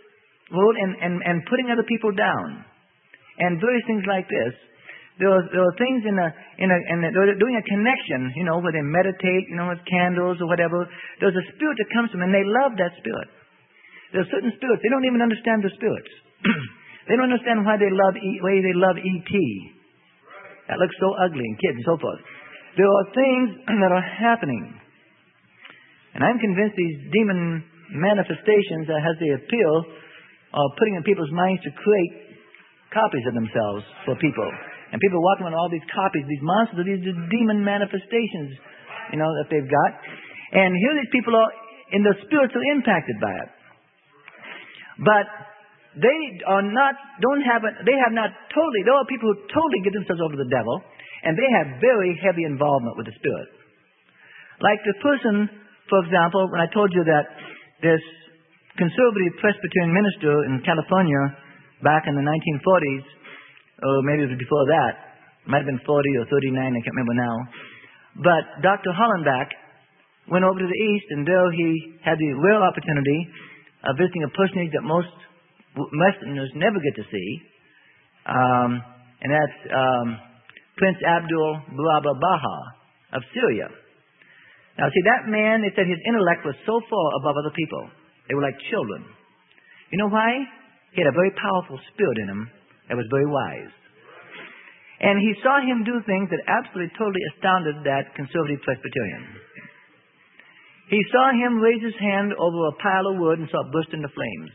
world and, and, and putting other people down. And various things like this. There were, there were things in a, in a, in a, they were doing a connection, you know, where they meditate, you know, with candles or whatever. There's a spirit that comes to them, and they love that spirit. There are certain spirits, they don't even understand the spirits. They don't understand why they love, e, why they love E T That looks so ugly in kids and so forth. There are things that are happening. And I'm convinced these demon manifestations that has the appeal of putting in people's minds to create copies of themselves for people. And people walking around all these copies, these monsters, these demon manifestations, you know, that they've got. And here these people are, in the spirits, are impacted by it. But they are not, don't have, a, they have not totally, there are people who totally give themselves over to the devil, and they have very heavy involvement with the spirit. Like the person, for example, when I told you that this conservative Presbyterian minister in California back in the nineteen forties, or maybe it was before that. It might have been forty or thirty-nine, I can't remember now. But Doctor Hollenbach went over to the East, and there he had the rare opportunity of visiting a personage that most Westerners never get to see. Um, and that's um, Prince Abdul Baba Baha of Syria. Now, see, that man, they said his intellect was so far above other people. They were like children. You know why? He had a very powerful spirit in him that was very wise. And he saw him do things that absolutely, totally astounded that conservative Presbyterian. He saw him raise his hand over a pile of wood and saw it burst into flames.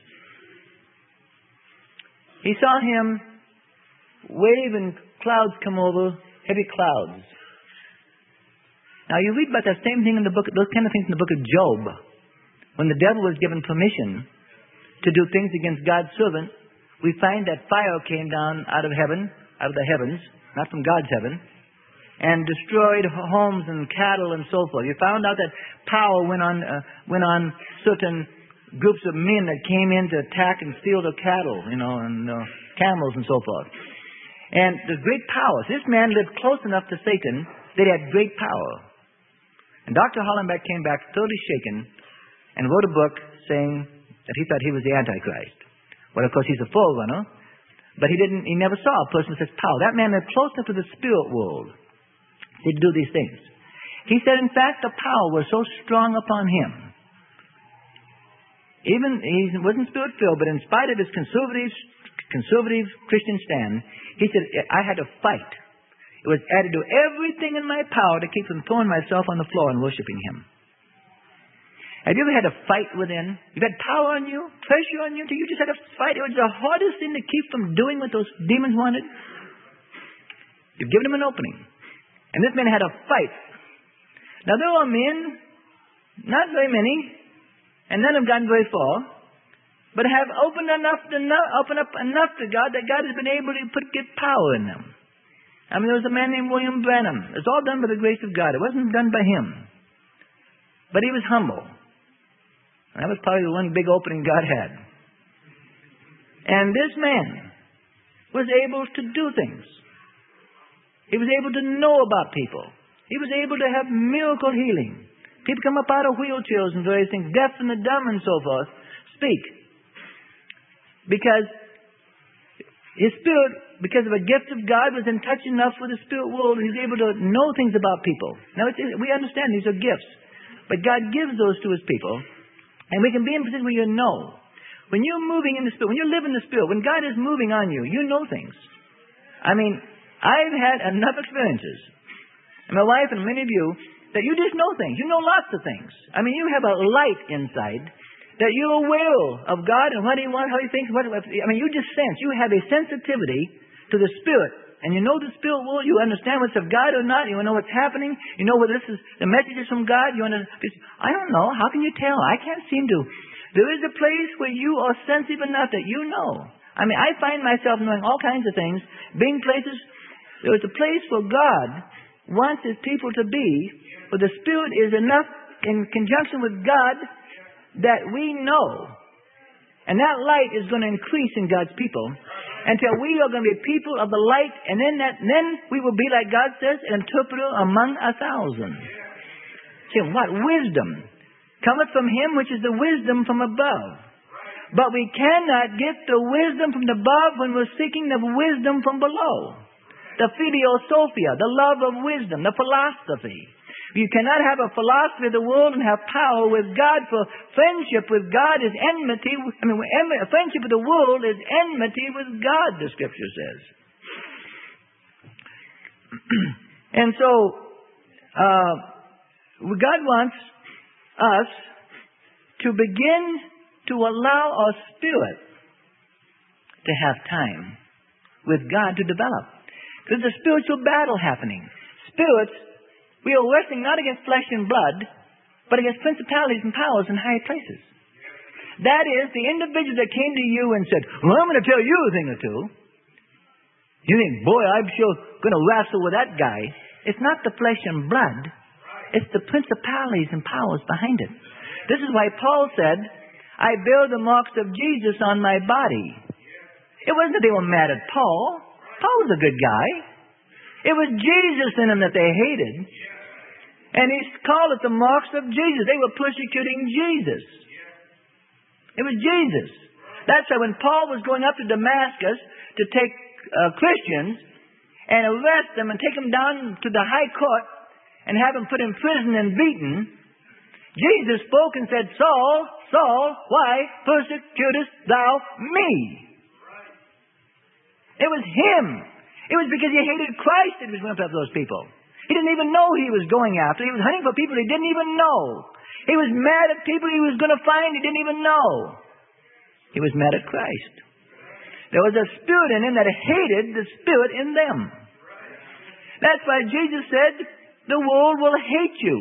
He saw him wave and clouds come over, heavy clouds. Now you read about that same thing in the book, those kind of things in the book of Job. When the devil was given permission to do things against God's servant, we find that fire came down out of heaven, out of the heavens, not from God's heaven, and destroyed homes and cattle and so forth. You found out that power went on, uh, went on certain groups of men that came in to attack and steal the cattle, you know, and uh, camels and so forth. And there's great power. So this man lived close enough to Satan that he had great power. And Doctor Hollenbach came back totally shaken and wrote a book saying that he thought he was the Antichrist. Well, of course, he's a forerunner, but he didn't. He never saw a person with such power. That man lived close enough to the spirit world to do these things. He said, in fact, the power was so strong upon him. Even he wasn't spirit-filled, but in spite of his conservative, conservative Christian stand, he said, I had to fight. It was added to everything in my power to keep from throwing myself on the floor and worshiping him. Have you ever had a fight within? You've had power on you, pressure on you, until you just had a fight. It was the hardest thing to keep from doing what those demons wanted. You've given them an opening. And this man had a fight. Now there are men, not very many, and none have gotten very far, but have opened enough to know, open up enough to God that God has been able to put get power in them. I mean, there was a man named William Branham. It's all done by the grace of God. It wasn't done by him. But he was humble. And that was probably the one big opening God had. And this man was able to do things. He was able to know about people. He was able to have miracle healing. People come up out of wheelchairs and various things, deaf and the dumb and so forth, speak. Because his spirit, because of a gift of God, was in touch enough with the spirit world, he was able to know things about people. Now, it's, we understand these are gifts. But God gives those to his people. And we can be in a position where you know. When you're moving in the spirit, when you live in the spirit, when God is moving on you, you know things. I mean, I've had enough experiences, and my wife and many of you, that you just know things. You know lots of things. I mean, you have a light inside that you're aware of God and what he wants, how he thinks. What, I mean, you just sense. You have a sensitivity to the spirit. And you know the spirit world. You understand what's of God or not. You know what's happening. You know whether this is the message is from God. You understand. I don't know. How can you tell? I can't seem to. There is a place where you are sensitive enough that you know. I mean, I find myself knowing all kinds of things. Being places. There is a place where God wants his people to be, where the spirit is enough in conjunction with God that we know. And that light is going to increase in God's people until we are going to be people of the light, and then that, then we will be, like God says, an interpreter among a thousand. See, what wisdom cometh from him which is the wisdom from above. But we cannot get the wisdom from above when we're seeking the wisdom from below. The philosophia, the love of wisdom, the philosophy. You cannot have a philosophy of the world and have power with God, for friendship with God is enmity. I mean, friendship with the world is enmity with God, the Scripture says. And so, uh, God wants us to begin to allow our spirit to have time with God to develop. There's a spiritual battle happening. Spirits, we are wrestling not against flesh and blood, but against principalities and powers in high places. That is, the individual that came to you and said, well, I'm going to tell you a thing or two. You think, boy, I'm sure going to wrestle with that guy. It's not the flesh and blood. It's the principalities and powers behind it. This is why Paul said, I bear the marks of Jesus on my body. It wasn't that they were mad at Paul. Paul was a good guy. It was Jesus in him that they hated. And he called it the marks of Jesus. They were persecuting Jesus. It was Jesus. That's why when Paul was going up to Damascus to take uh, Christians and arrest them and take them down to the high court and have them put in prison and beaten, Jesus spoke and said, Saul, Saul, why persecutest thou me? It was him. It was because he hated Christ that he was going after those people. He didn't even know he was going after. He was hunting for people he didn't even know. He was mad at people he was going to find he didn't even know. He was mad at Christ. There was a spirit in him that hated the spirit in them. That's why Jesus said, the world will hate you.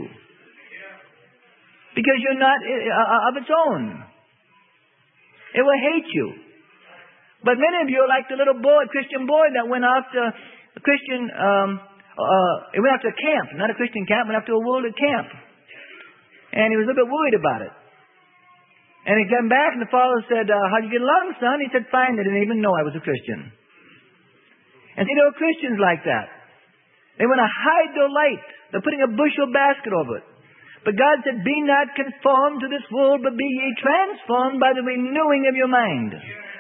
Because you're not of its own. It will hate you. But many of you are like the little boy, Christian boy that went after a Christian, um, uh, he went after a camp, not a Christian camp, went after a worldly camp. And he was a little bit worried about it. And he came back and the father said, uh, how'd you get along, son? He said, fine. They didn't even know I was a Christian. And see, there were Christians like that. They want to hide their light. They're putting a bushel basket over it. But God said, be not conformed to this world, but be ye transformed by the renewing of your mind.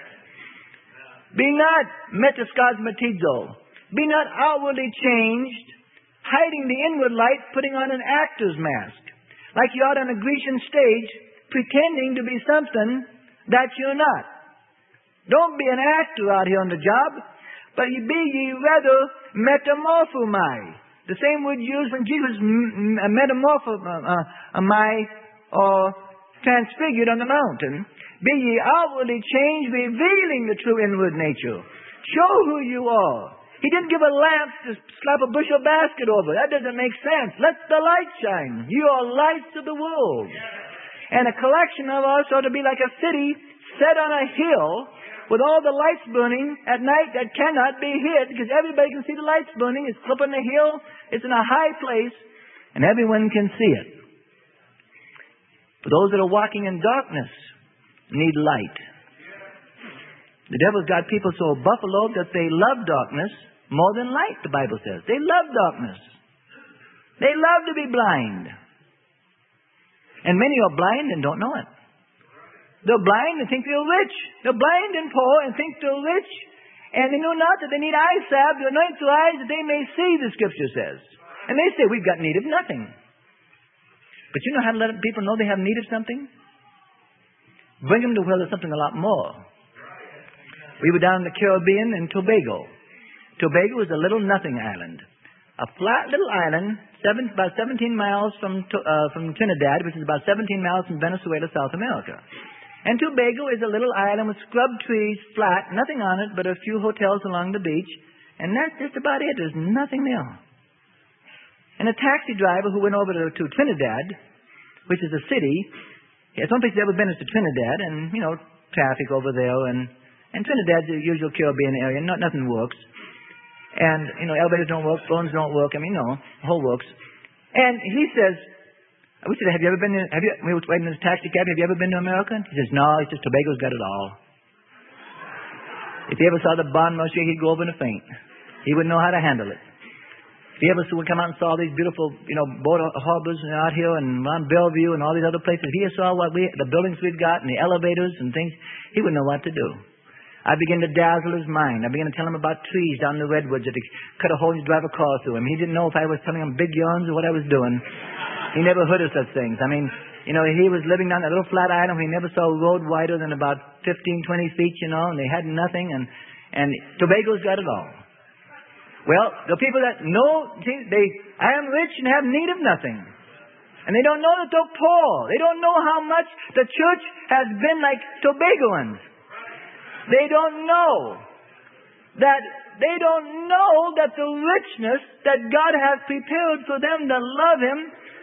Be not metaskosmatizo. Be not outwardly changed, hiding the inward light, putting on an actor's mask. Like you are on a Grecian stage, pretending to be something that you're not. Don't be an actor out here on the job, but be ye rather metamorphomai. The same word used when Jesus metamorphomai or transfigured on the mountain. Be ye outwardly changed, revealing the true inward nature. Show who you are. He didn't give a lamp to slap a bushel basket over. That doesn't make sense. Let the light shine. You are lights of the world. And a collection of us ought to be like a city set on a hill with all the lights burning at night that cannot be hid, because everybody can see the lights burning. It's up on the hill. It's in a high place, and everyone can see it. For those that are walking in darkness need light. The devil's got people so buffaloed that they love darkness more than light, the Bible says. They love darkness. They love to be blind. And many are blind and don't know it. They're blind and think they're rich. They're blind and poor and think they're rich. And they know not that they need eye salve to anoint their eyes that they may see, the Scripture says. And they say, we've got need of nothing. But you know how to let people know they have need of something? Bring them to where there's something a lot more. We were down in the Caribbean in Tobago. Tobago is a little nothing island. A flat little island, seven, about seventeen miles from uh, from Trinidad, which is about seventeen miles from Venezuela, South America. And Tobago is a little island with scrub trees, flat, nothing on it but a few hotels along the beach. And that's just about it. There's nothing there. And a taxi driver who went over to, to Trinidad, which is a city, yeah, some place he's ever been is to Trinidad, and, you know, traffic over there, and, and Trinidad's the usual Caribbean area, not, nothing works. And, you know, elevators don't work, phones don't work, I mean, no, the whole works. And he says, we said, have you ever been, in, have you, we were waiting in this taxi cab, have you ever been to America? He says, no, he says, Tobago's got it all. If he ever saw the Bon Monsieur, he'd go over in a faint. He wouldn't know how to handle it. If you ever saw, come out and saw these beautiful, you know, boat harbors out here and around Bellevue and all these other places, if he saw what we, the buildings we've got and the elevators and things, he wouldn't know what to do. I began to dazzle his mind. I began to tell him about trees down in the redwoods that he cut a hole and drive a car through him. He didn't know if I was telling him big yarns or what I was doing. He never heard of such things. I mean, you know, he was living down that little flat island where he never saw a road wider than about fifteen, twenty feet, you know, and they had nothing, and, and Tobago's got it all. Well, the people that know, see, they, I am rich and have need of nothing. And they don't know that they're poor. They don't know how much the church has been like Tobagoans. They don't know that, they don't know that the richness that God has prepared for them that love Him,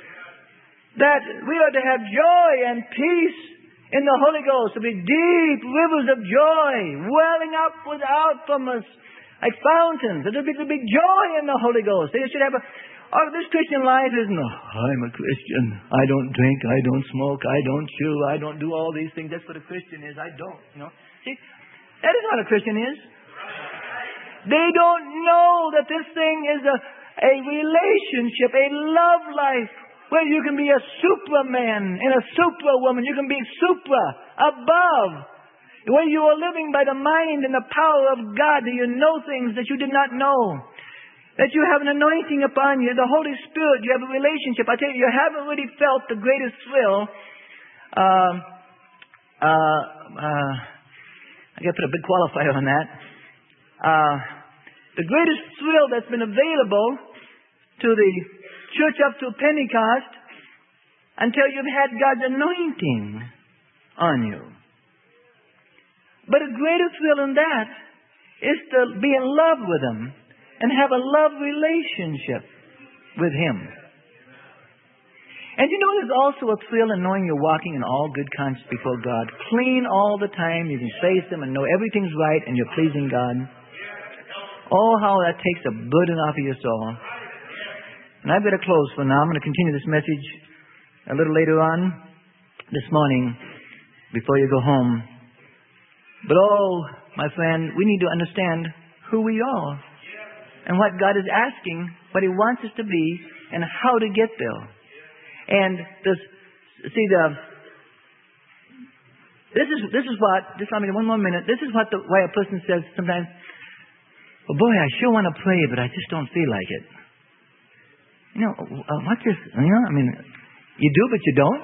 that we are to have joy and peace in the Holy Ghost, to be deep rivers of joy welling up without from us, like fountains. There'll be, there'll be joy in the Holy Ghost. They should have a, oh, this Christian life isn't, oh, I'm a Christian. I don't drink. I don't smoke. I don't chew. I don't do all these things. That's what a Christian is. I don't, you know. See, that is what a Christian is. They don't know that this thing is a, a relationship, a love life, where you can be a superman and a superwoman. You can be supra, above. Where you are living by the mind and the power of God, that you know things that you did not know. That you have an anointing upon you, the Holy Spirit, you have a relationship. I tell you, you haven't really felt the greatest thrill. Uh, uh, uh, I got to put a big qualifier on that. Uh, the greatest thrill that's been available to the church up to Pentecost until you've had God's anointing on you. But a greater thrill than that is to be in love with Him and have a love relationship with Him. And you know there's also a thrill in knowing you're walking in all good conscience before God. Clean all the time. You can face Him and know everything's right and you're pleasing God. Oh, how that takes a burden off of your soul. And I better close for now. I'm going to continue this message a little later on this morning before you go home. But oh, my friend, we need to understand who we are and what God is asking, what He wants us to be, and how to get there. And this, see the this is this is what just I mean one more minute. This is what the why a person says sometimes, "Well, boy, I sure want to pray, but I just don't feel like it." You know, uh, what's this? You know, I mean, you do, but you don't.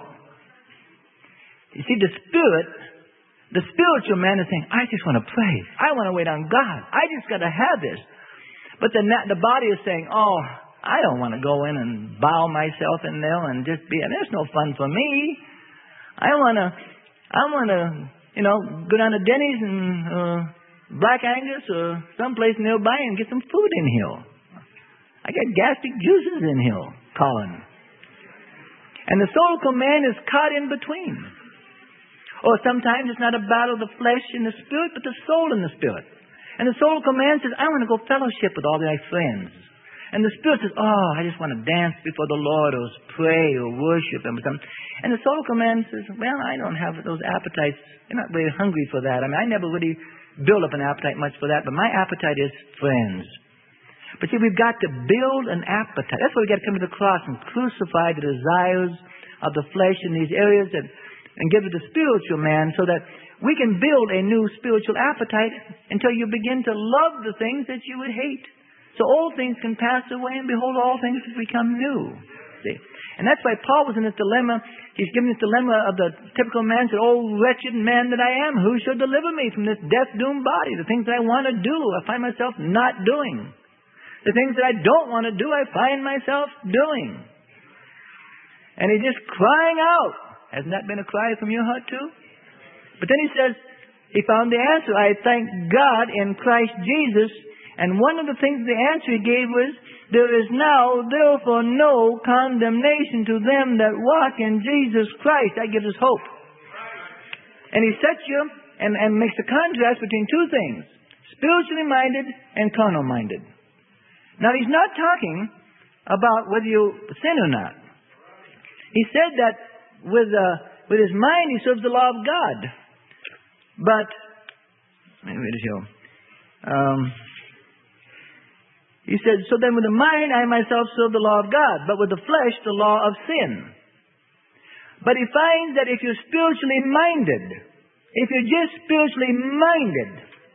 You see, the Spirit. The spiritual man is saying, I just want to pray. I want to wait on God. I just got to have this. But the, the body is saying, oh, I don't want to go in and bow myself in there and just be, there's no fun for me. I want to, I want to, you know, go down to Denny's and uh, Black Angus or someplace nearby and get some food in here. I got gastric juices in here, Colin. And the soul man is caught in between. Or sometimes it's not a battle of the flesh and the spirit, but the soul and the spirit. And the soul man says, I want to go fellowship with all my friends. And the spirit says, oh, I just want to dance before the Lord or pray or worship Him or something. And the soul man says, well, I don't have those appetites. I'm not very hungry for that. I mean, I never really build up an appetite much for that, but my appetite is friends. But see, we've got to build an appetite. That's why we've got to come to the cross and crucify the desires of the flesh in these areas that and give it to the spiritual man so that we can build a new spiritual appetite until you begin to love the things that you would hate. So old things can pass away and behold, all things have become new. See? And that's why Paul was in this dilemma. He's given this dilemma of the typical man, said, oh, wretched man that I am, who shall deliver me from this death-doomed body? The things that I want to do, I find myself not doing. The things that I don't want to do, I find myself doing. And he's just crying out. Hasn't that been a cry from your heart too? But then he says, he found the answer. I thank God in Christ Jesus. And one of the things, the answer he gave was, there is now therefore no condemnation to them that walk in Jesus Christ. That gives us hope. And he sets you and, and makes a contrast between two things. Spiritually minded and carnal minded. Now he's not talking about whether you sin or not. He said that With uh, with his mind, he serves the law of God. But, let me read it here. Um, He said, so then with the mind I myself serve the law of God, but with the flesh the law of sin. But he finds that if you're spiritually minded, if you're just spiritually minded,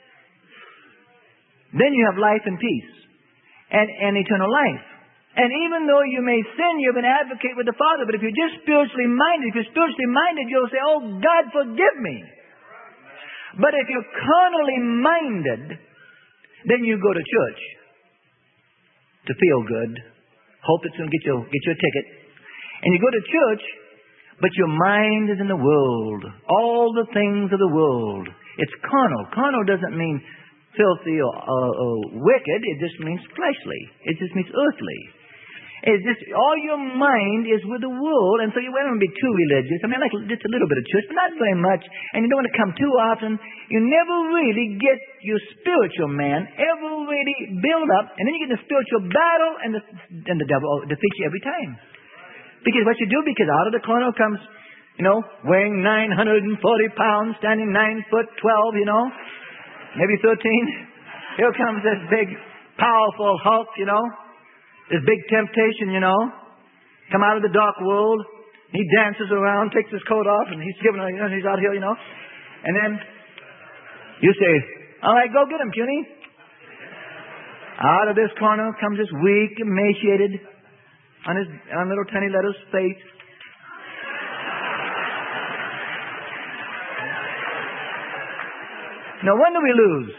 then you have life and peace and, and eternal life. And even though you may sin, you have an advocate with the Father. But if you're just spiritually minded, if you're spiritually minded, you'll say, oh, God, forgive me. But if you're carnally minded, then you go to church to feel good, hope it's going to get you, get you a ticket. And you go to church, but your mind is in the world. All the things of the world. It's carnal. Carnal doesn't mean filthy or, or, or wicked. It just means fleshly. It just means earthly. It's just, all your mind is with the world, and so you don't want to be too religious. I mean, I like just a little bit of church, but not very much, and you don't want to come too often. You never really get your spiritual man ever really build up, and then you get in a spiritual battle, and the, and the devil defeats you every time. Because what you do, because out of the corner comes, you know, weighing nine hundred forty pounds, standing nine foot twelve, you know, maybe thirteen. Here comes this big, powerful Hulk, you know. This big temptation, you know, come out of the dark world. He dances around, takes his coat off, and he's giving, you know, he's out here, you know. And then you say, all right, go get him, puny. Out of this corner comes this weak, emaciated, on his on little tiny letters, faith. No wonder we lose.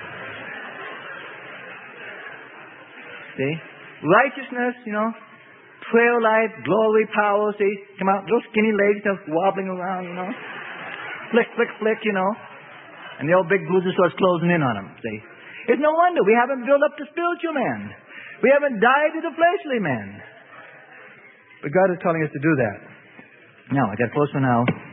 See? Righteousness, you know, prayer life, glory, power, see, come out, little skinny legs, just wobbling around, you know. Flick, flick, flick, you know. And the old big bruiser starts closing in on him, see. It's no wonder we haven't built up the spiritual man. We haven't died to the fleshly man. But God is telling us to do that. Now, I got close for now.